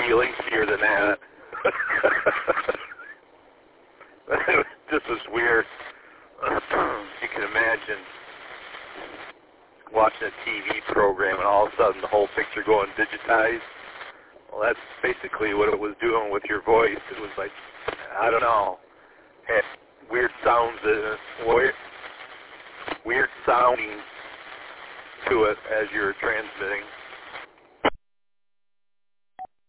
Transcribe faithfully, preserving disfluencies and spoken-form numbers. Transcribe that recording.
lengthier than that. This was weird. You can imagine watching a T V program and all of a sudden the whole picture going digitized. Well, that's basically what it was doing with your voice. It was like, I don't know, had weird sounds in it, weird, weird sounding to it as you're transmitting.